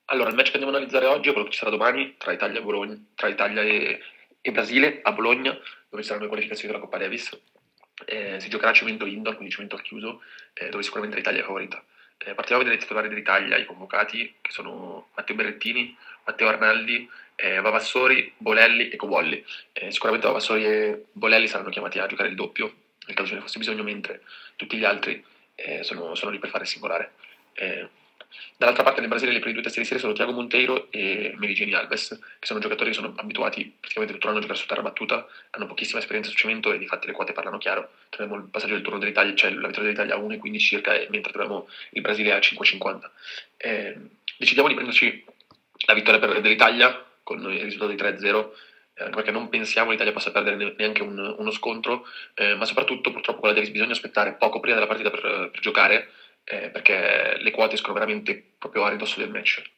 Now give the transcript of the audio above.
Allora, il match che andiamo a analizzare oggi è quello che ci sarà domani tra Italia e, tra Italia e Brasile a Bologna, dove ci saranno le qualificazioni della Coppa Davis. Si giocherà a cemento indoor, quindi cemento al chiuso, dove sicuramente l'Italia è favorita. Partiamo a vedere i titolari dell'Italia, i convocati, che sono Matteo Berrettini, Matteo Arnaldi, Vavassori, Bolelli e Cobolli. Sicuramente Vavassori e Bolelli saranno chiamati a giocare il doppio, nel caso ce ne fosse bisogno, mentre tutti gli altri sono lì per fare il singolare. Eh, Dall'altra parte nel Brasile le prime due teste di serie sono Thiago Monteiro e Meligeni Alves, che sono giocatori che sono abituati praticamente tutto l'anno a giocare su terra battuta, hanno pochissima esperienza su cemento e di fatti le quote parlano chiaro. Troviamo il passaggio del turno dell'Italia, cioè la vittoria dell'Italia a 1,15 circa, mentre troviamo il Brasile a 5,50. Decidiamo di prenderci la vittoria dell'Italia con il risultato di 3-0, anche perché non pensiamo l'Italia possa perdere neanche uno scontro, ma soprattutto purtroppo con la Davis bisogna aspettare poco prima della partita per giocare, perché le quote escono veramente proprio a ridosso del match.